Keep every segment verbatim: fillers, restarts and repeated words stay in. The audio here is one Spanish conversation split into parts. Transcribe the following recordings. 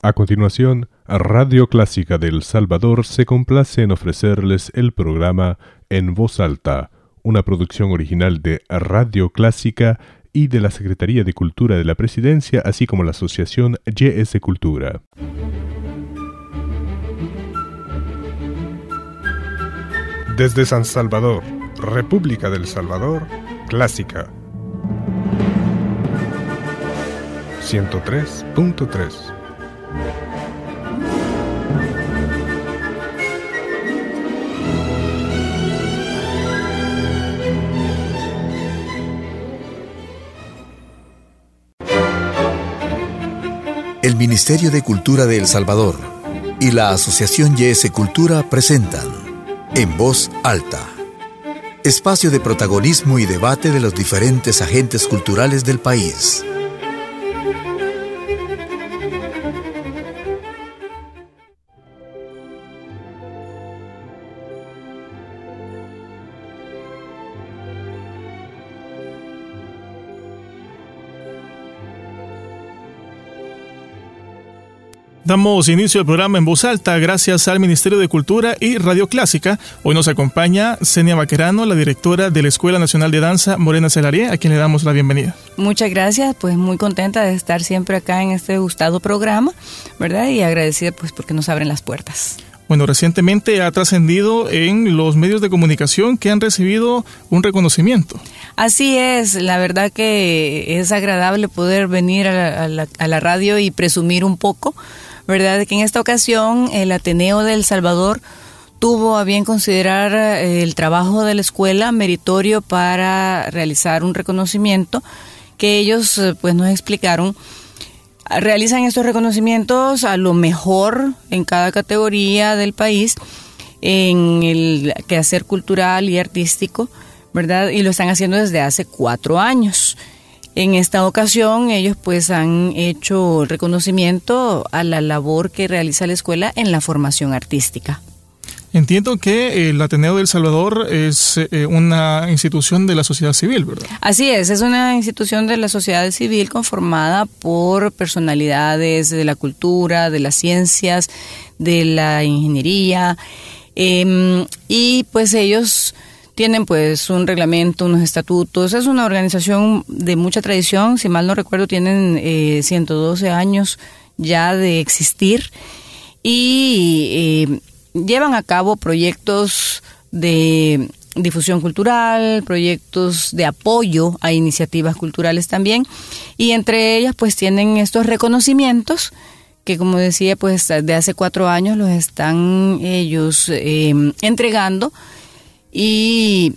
A continuación, Radio Clásica de El Salvador se complace en ofrecerles el programa En Voz Alta, una producción original de Radio Clásica y de la Secretaría de Cultura de la Presidencia, así como la Asociación Y S Cultura. Desde San Salvador, República del Salvador, Clásica ciento tres punto tres. El Ministerio de Cultura de El Salvador y la Asociación Y S Cultura presentan En Voz Alta, espacio de protagonismo y debate de los diferentes agentes culturales del país. Damos inicio al programa En Voz Alta gracias al Ministerio de Cultura y Radio Clásica. Hoy nos acompaña Zenia Vaquerano, la directora de la Escuela Nacional de Danza Morena Celarie, a quien le damos la bienvenida. Muchas gracias, pues muy contenta de estar siempre acá en este gustado programa, ¿verdad? Y agradecida pues porque nos abren las puertas. Bueno, recientemente ha trascendido en los medios de comunicación que han recibido un reconocimiento. Así es, la verdad que es agradable poder venir a la, a la, a la radio y presumir un poco, ¿verdad? Que en esta ocasión el Ateneo de El Salvador tuvo a bien considerar el trabajo de la escuela meritorio para realizar un reconocimiento que ellos pues nos explicaron. Realizan estos reconocimientos a lo mejor en cada categoría del país en el quehacer cultural y artístico, ¿verdad? Y lo están haciendo desde hace cuatro años. En esta ocasión ellos pues han hecho el reconocimiento a la labor que realiza la escuela en la formación artística. Entiendo que el Ateneo de El Salvador es eh, una institución de la sociedad civil, ¿verdad? Así es, es una institución de la sociedad civil conformada por personalidades de la cultura, de las ciencias, de la ingeniería, eh, y pues ellos tienen pues un reglamento, unos estatutos. Es una organización de mucha tradición, si mal no recuerdo tienen eh, ciento doce años ya de existir y eh, llevan a cabo proyectos de difusión cultural, proyectos de apoyo a iniciativas culturales también, y entre ellas pues tienen estos reconocimientos que, como decía, pues de hace cuatro años los están ellos eh, entregando, y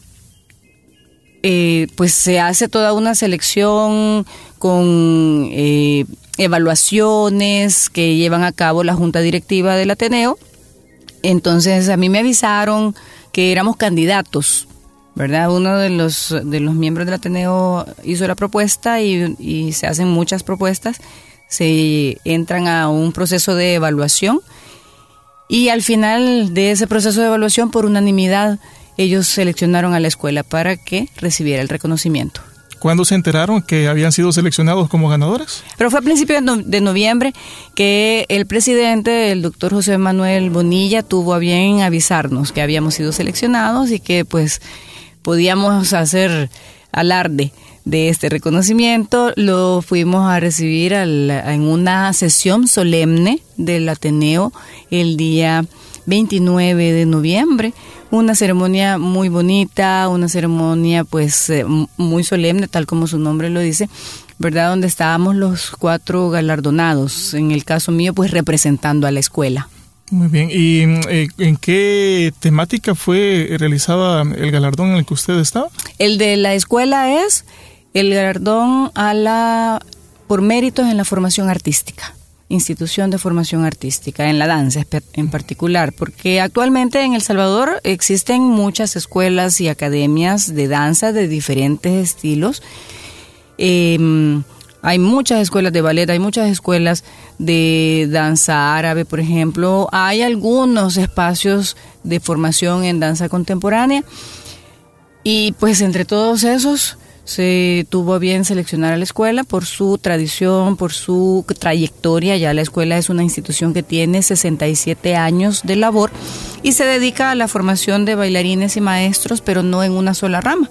eh, pues se hace toda una selección con eh, evaluaciones que llevan a cabo la Junta Directiva del Ateneo. Entonces a mí me avisaron que éramos candidatos, ¿verdad? Uno de los de los miembros del Ateneo hizo la propuesta y, y se hacen muchas propuestas, se entran a un proceso de evaluación y al final de ese proceso de evaluación, por unanimidad, ellos seleccionaron a la escuela para que recibiera el reconocimiento. ¿Cuándo se enteraron que habían sido seleccionados como ganadores? Pero fue a principios de noviembre que el presidente, el doctor José Manuel Bonilla, tuvo a bien avisarnos que habíamos sido seleccionados y que pues podíamos hacer alarde de este reconocimiento. Lo fuimos a recibir al, en una sesión solemne del Ateneo el día veintinueve de noviembre. Una ceremonia muy bonita, una ceremonia pues eh, muy solemne, tal como su nombre lo dice, ¿verdad? Donde estábamos los cuatro galardonados, en el caso mío pues representando a la escuela. Muy bien, ¿y eh, en qué temática fue realizada el galardón en el que usted estaba? El de la escuela es el galardón a la por méritos en la formación artística. Institución de formación artística, en la danza en particular, porque actualmente en El Salvador existen muchas escuelas y academias de danza de diferentes estilos. Eh, hay muchas escuelas de ballet, hay muchas escuelas de danza árabe, por ejemplo. Hay algunos espacios de formación en danza contemporánea y pues entre todos esos se tuvo a bien seleccionar a la escuela por su tradición, por su trayectoria. Ya la escuela es una institución que tiene sesenta y siete años de labor y se dedica a la formación de bailarines y maestros, pero no en una sola rama.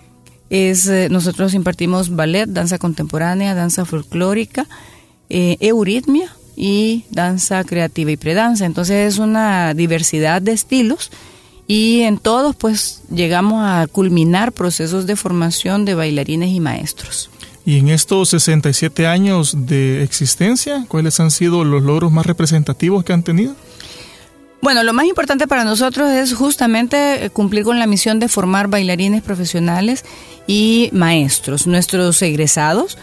Es, eh, nosotros impartimos ballet, danza contemporánea, danza folclórica, eh, euritmia y danza creativa y predanza. Entonces es una diversidad de estilos. Y en todos, pues, llegamos a culminar procesos de formación de bailarines y maestros. Y en estos sesenta y siete años de existencia, ¿cuáles han sido los logros más representativos que han tenido? Bueno, lo más importante para nosotros es justamente cumplir con la misión de formar bailarines profesionales y maestros. Nuestros egresados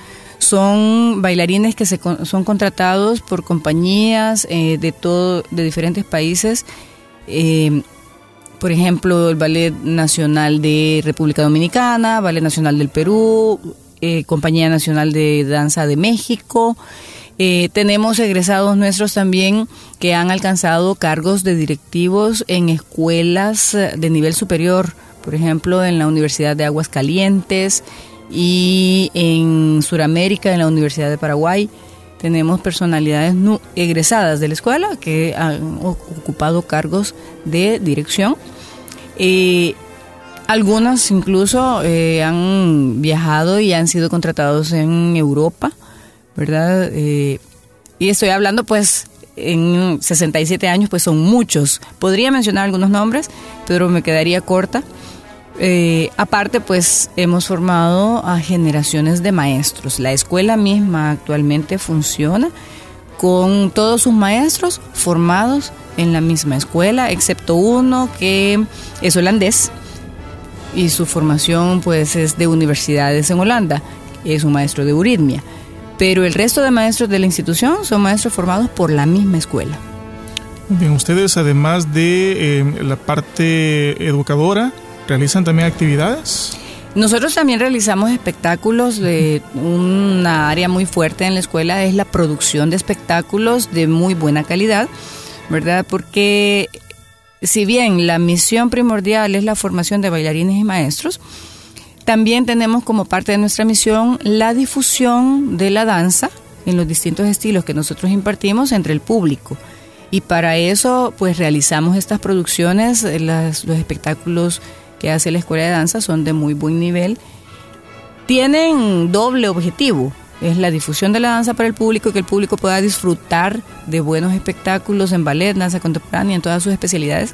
son bailarines que se, son contratados por compañías eh, de, todo, de diferentes países. Eh, Por ejemplo, el Ballet Nacional de República Dominicana, Ballet Nacional del Perú, eh, Compañía Nacional de Danza de México. Eh, tenemos egresados nuestros también que han alcanzado cargos de directivos en escuelas de nivel superior, por ejemplo, en la Universidad de Aguascalientes y en Sudamérica, en la Universidad de Paraguay. Tenemos personalidades nu- egresadas de la escuela que han ocupado cargos de dirección. Eh, algunas incluso eh, han viajado y han sido contratados en Europa, ¿verdad? Eh, y estoy hablando, pues, en sesenta y siete años, pues son muchos. Podría mencionar algunos nombres, pero me quedaría corta. Eh, aparte, pues hemos formado a generaciones de maestros. La escuela misma actualmente funciona con todos sus maestros formados en la misma escuela, excepto uno que es holandés y su formación pues es de universidades en Holanda, es un maestro de euritmia, pero el resto de maestros de la institución son maestros formados por la misma escuela. Bien, ustedes además de eh, la parte educadora, ¿realizan también actividades? Nosotros también realizamos espectáculos. De una área muy fuerte en la escuela es la producción de espectáculos de muy buena calidad, ¿verdad? Porque si bien la misión primordial es la formación de bailarines y maestros, también tenemos como parte de nuestra misión la difusión de la danza en los distintos estilos que nosotros impartimos entre el público. Y para eso, pues realizamos estas producciones. Las, los espectáculos que hace la Escuela de Danza son de muy buen nivel. Tienen doble objetivo, es la difusión de la danza para el público y que el público pueda disfrutar de buenos espectáculos en ballet, danza contemporánea, en todas sus especialidades,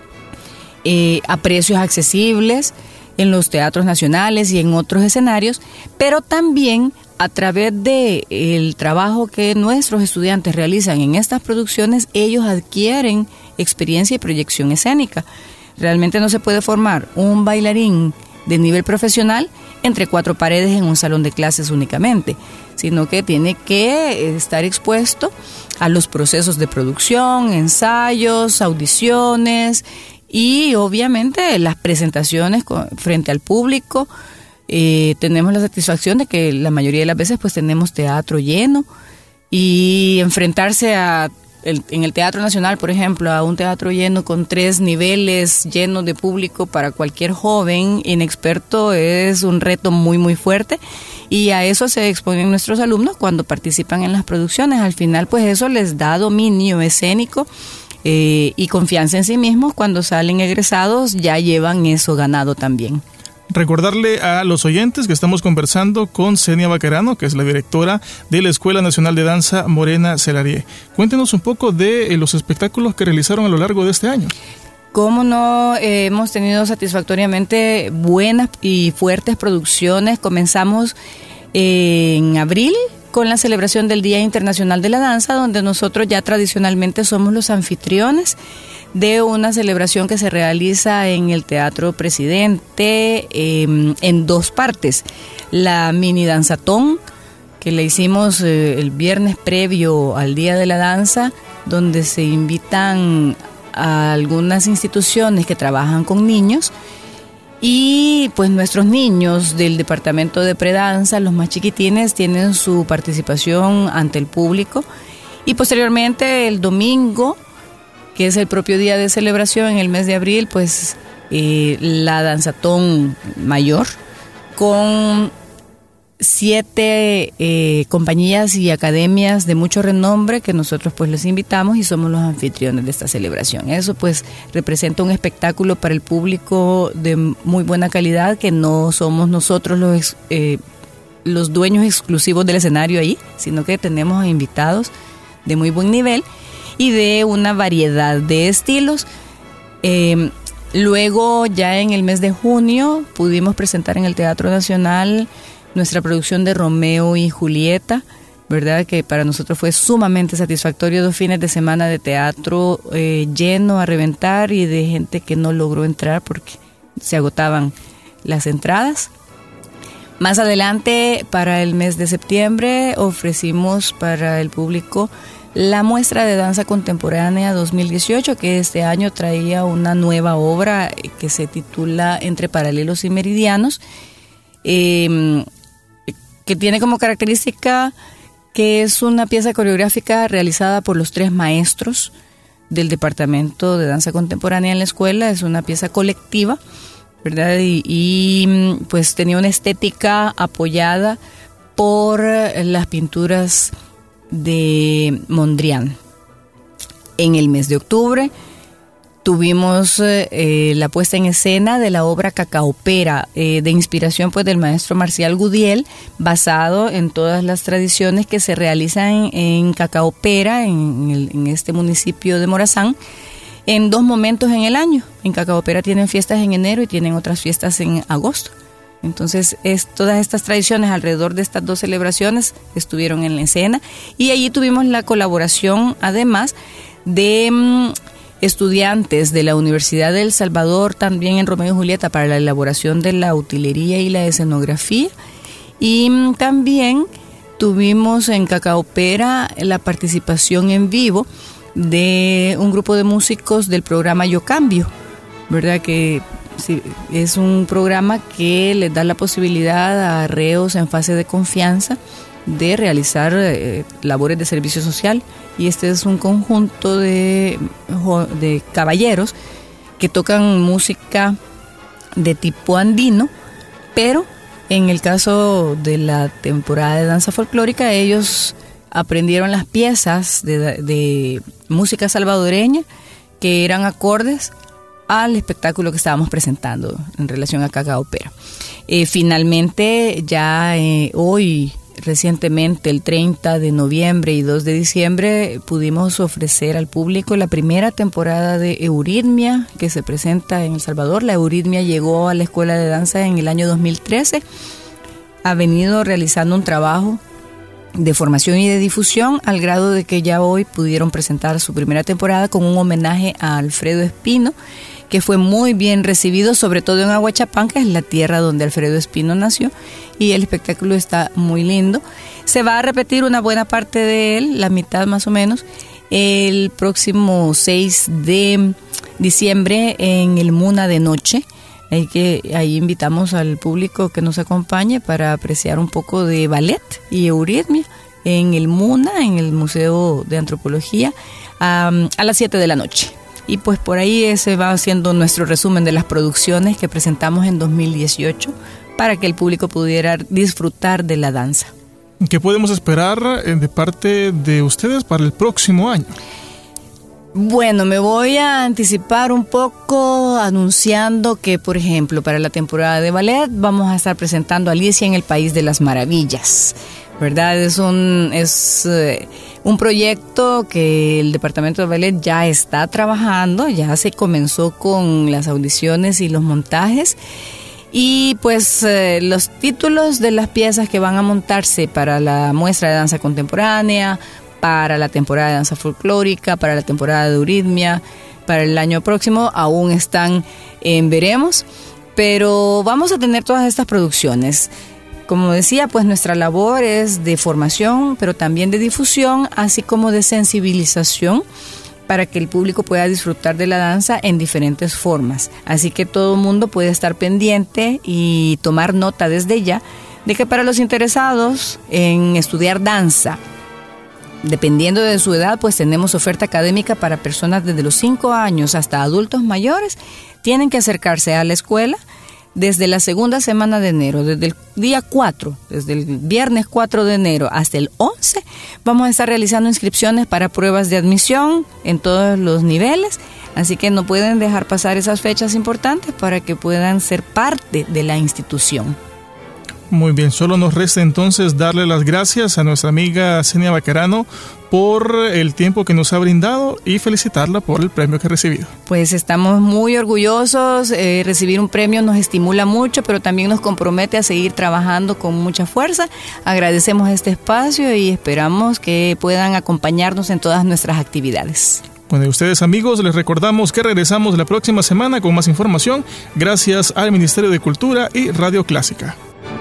eh, a precios accesibles en los teatros nacionales y en otros escenarios, pero también a través de el trabajo que nuestros estudiantes realizan en estas producciones, ellos adquieren experiencia y proyección escénica. Realmente no se puede formar un bailarín de nivel profesional entre cuatro paredes en un salón de clases únicamente, sino que tiene que estar expuesto a los procesos de producción, ensayos, audiciones y obviamente las presentaciones frente al público. Eh, tenemos la satisfacción de que la mayoría de las veces pues tenemos teatro lleno y enfrentarse a El, en el Teatro Nacional, por ejemplo, a un teatro lleno con tres niveles llenos de público para cualquier joven inexperto es un reto muy muy fuerte y a eso se exponen nuestros alumnos cuando participan en las producciones. Al final pues eso les da dominio escénico eh, y confianza en sí mismos. Cuando salen egresados ya llevan eso ganado también. Recordarle a los oyentes que estamos conversando con Senia Baquerano, que es la directora de la Escuela Nacional de Danza Morena Celarie. Cuéntenos un poco de los espectáculos que realizaron a lo largo de este año. Cómo no, eh, hemos tenido satisfactoriamente buenas y fuertes producciones. Comenzamos eh, en abril con la celebración del Día Internacional de la Danza, donde nosotros ya tradicionalmente somos los anfitriones de una celebración que se realiza en el Teatro Presidente eh, en dos partes. La mini danzatón, que la hicimos eh, el viernes previo al Día de la Danza, donde se invitan a algunas instituciones que trabajan con niños y pues nuestros niños del departamento de predanza, los más chiquitines, tienen su participación ante el público. Y posteriormente el domingo, que es el propio día de celebración en el mes de abril, pues eh, la danzatón mayor, con siete eh, compañías y academias de mucho renombre que nosotros pues les invitamos y somos los anfitriones de esta celebración. Eso pues representa un espectáculo para el público de muy buena calidad, que no somos nosotros los, eh, los dueños exclusivos del escenario ahí, sino que tenemos invitados de muy buen nivel y de una variedad de estilos. Eh, luego ya en el mes de junio pudimos presentar en el Teatro Nacional nuestra producción de Romeo y Julieta, ¿verdad? Que para nosotros fue sumamente satisfactorio, dos fines de semana de teatro eh, lleno a reventar y de gente que no logró entrar porque se agotaban las entradas. Más adelante, para el mes de septiembre, ofrecimos para el público la muestra de danza contemporánea dos mil dieciocho, que este año traía una nueva obra que se titula Entre Paralelos y Meridianos, eh, que tiene como característica que es una pieza coreográfica realizada por los tres maestros del Departamento de Danza Contemporánea en la escuela. Es una pieza colectiva, ¿verdad? Y, y pues tenía una estética apoyada por las pinturas de Mondrian. En el mes de octubre tuvimos eh, la puesta en escena de la obra Cacaopera, eh, de inspiración pues del maestro Marcial Gudiel, basado en todas las tradiciones que se realizan en, en Cacaopera, en, el, en este municipio de Morazán, en dos momentos en el año. En Cacaopera tienen fiestas en enero y tienen otras fiestas en agosto. Entonces, es, todas estas tradiciones alrededor de estas dos celebraciones estuvieron en la escena, y allí tuvimos la colaboración, además, de mmm, estudiantes de la Universidad de El Salvador, también en Romeo y Julieta, para la elaboración de la utilería y la escenografía. Y mmm, también tuvimos en Cacaopera la participación en vivo de un grupo de músicos del programa Yo Cambio, ¿verdad? Que sí, es un programa que les da la posibilidad a reos en fase de confianza de realizar eh, labores de servicio social, y este es un conjunto de, de caballeros que tocan música de tipo andino, pero en el caso de la temporada de danza folclórica ellos aprendieron las piezas de, de música salvadoreña que eran acordes al espectáculo que estábamos presentando en relación a Cacaopera. Eh, finalmente, ya eh, hoy, recientemente, el treinta de noviembre y dos de diciembre, pudimos ofrecer al público la primera temporada de Euridmia que se presenta en El Salvador. La Euridmia llegó a la Escuela de Danza en el año dos mil trece. Ha venido realizando un trabajo de formación y de difusión, al grado de que ya hoy pudieron presentar su primera temporada con un homenaje a Alfredo Espino, que fue muy bien recibido, sobre todo en Aguachapán, que es la tierra donde Alfredo Espino nació, y el espectáculo está muy lindo. Se va a repetir una buena parte de él, la mitad más o menos, el próximo seis de diciembre en el Muna de noche. Ahí, que, ahí invitamos al público que nos acompañe para apreciar un poco de ballet y euridmia en el Muna, en el Museo de Antropología, um, a las siete de la noche. Y pues por ahí ese va haciendo nuestro resumen de las producciones que presentamos en dos mil dieciocho para que el público pudiera disfrutar de la danza. ¿Qué podemos esperar de parte de ustedes para el próximo año? Bueno, me voy a anticipar un poco anunciando que, por ejemplo, para la temporada de ballet vamos a estar presentando Alicia en el País de las Maravillas, ¿verdad? Es un, es, eh, un proyecto que el Departamento de Ballet ya está trabajando, ya se comenzó con las audiciones y los montajes. Y pues eh, los títulos de las piezas que van a montarse para la muestra de danza contemporánea, para la temporada de danza folclórica, para la temporada de euridmia, para el año próximo, aún están en veremos, pero vamos a tener todas estas producciones. Como decía, pues nuestra labor es de formación, pero también de difusión, así como de sensibilización, para que el público pueda disfrutar de la danza en diferentes formas. Así que todo el mundo puede estar pendiente y tomar nota desde ya de que para los interesados en estudiar danza, dependiendo de su edad, pues tenemos oferta académica para personas desde los cinco años hasta adultos mayores. Tienen que acercarse a la escuela desde la segunda semana de enero, desde el día cuatro, desde el viernes cuatro de enero hasta el once, vamos a estar realizando inscripciones para pruebas de admisión en todos los niveles. Así que no pueden dejar pasar esas fechas importantes para que puedan ser parte de la institución. Muy bien, solo nos resta entonces darle las gracias a nuestra amiga Senia Baquerano por el tiempo que nos ha brindado y felicitarla por el premio que ha recibido. Pues estamos muy orgullosos, eh, recibir un premio nos estimula mucho, pero también nos compromete a seguir trabajando con mucha fuerza. Agradecemos este espacio y esperamos que puedan acompañarnos en todas nuestras actividades. Bueno, y ustedes amigos, les recordamos que regresamos la próxima semana con más información gracias al Ministerio de Cultura y Radio Clásica.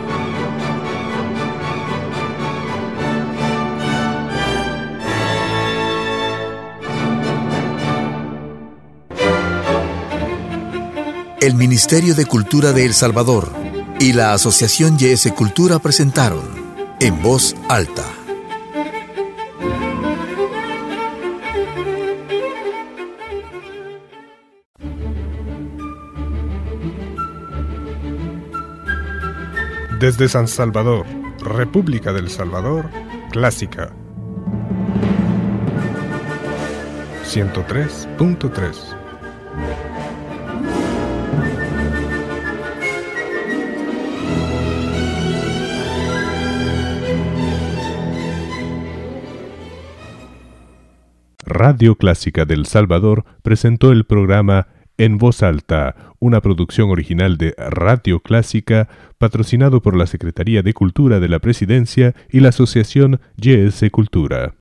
El Ministerio de Cultura de El Salvador y la Asociación Y S Cultura presentaron En Voz Alta. Desde San Salvador, República del Salvador, Clásica ciento tres punto tres. Radio Clásica del Salvador presentó el programa En Voz Alta, una producción original de Radio Clásica, patrocinado por la Secretaría de Cultura de la Presidencia y la Asociación Y S Cultura.